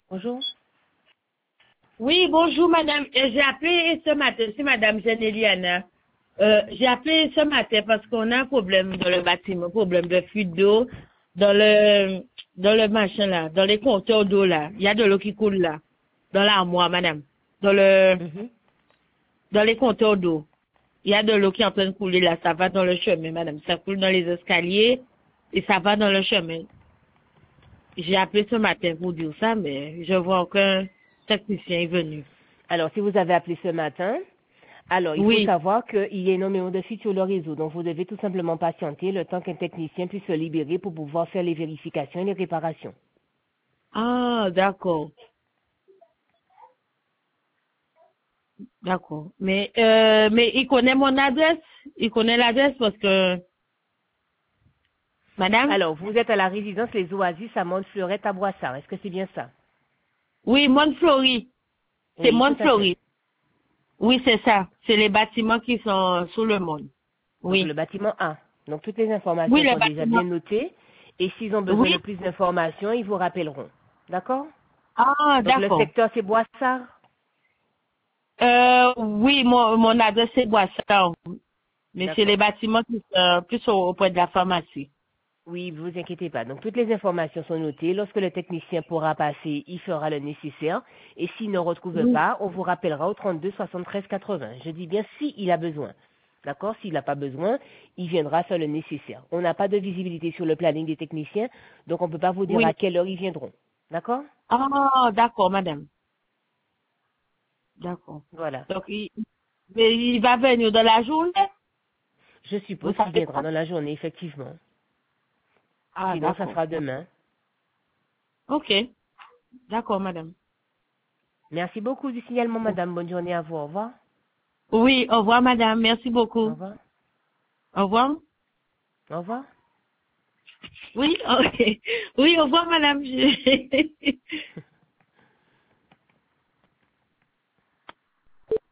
Bonjour. Oui, bonjour madame. J'ai appelé ce matin, c'est madame Genéliana. J'ai appelé ce matin parce qu'on a un problème dans le bâtiment, problème de fuite d'eau dans le machin là, dans les compteurs d'eau là. Il y a de l'eau qui coule là, dans l'armoire, madame. Mhm. Dans les compteurs d'eau. Il y a de l'eau qui est en train de couler là, ça va dans le chemin, madame. Ça coule dans les escaliers et ça va dans le chemin. J'ai appelé ce matin pour dire ça, mais je vois aucun technicien est venu. Alors, si vous avez appelé ce matin, alors il faut Oui. savoir qu'il y a énormément de fuites sur le réseau. Donc, vous devez tout simplement patienter le temps qu'un technicien puisse se libérer pour pouvoir faire les vérifications et les réparations. Ah, d'accord. D'accord. Mais il connaît mon adresse. Il connaît l'adresse parce que, madame? Alors, vous êtes à la résidence Les Oasis à Montfleurette à Boissard. Est-ce que c'est bien ça? Oui, Montfleury. C'est Oui, tout à fait. Montfleury. Oui, c'est ça. C'est les bâtiments qui sont sous le monde. Donc, le Oui. bâtiment A. Donc, toutes les Oui, informations le sont déjà bâtiment. bien notées. Et s'ils ont besoin Oui. de plus d'informations, ils vous rappelleront. D'accord? Ah, Donc, le d'accord. secteur, c'est Boissard. Oui, mon adresse c'est Boissard. Mais c'est les D'accord. bâtiments qui sont plus auprès de la pharmacie. Oui, vous inquiétez pas. Donc, toutes les informations sont notées. Lorsque le technicien pourra passer, il fera le nécessaire. Et s'il ne retrouve Oui. pas, on vous rappellera au 32 73 80. Je dis bien s'il a besoin. D'accord? S'il n'a pas besoin, il viendra faire le nécessaire. On n'a pas de visibilité sur le planning des techniciens, donc on ne peut pas vous dire à Oui. quelle heure ils viendront. D'accord? Ah, d'accord, madame. D'accord. Voilà. Donc, mais il va venir dans la journée? Je Vous suppose qu'il savez viendra pas? dans la journée, effectivement. Ah, Sinon, ça d'accord. sera demain. Ok. D'accord, madame. Merci beaucoup du signalement, madame. Bonne journée à vous. Au revoir. Oui, au revoir, madame. Merci Au beaucoup. revoir. Au revoir. Au revoir. Oui, ok. Oui, au revoir, madame.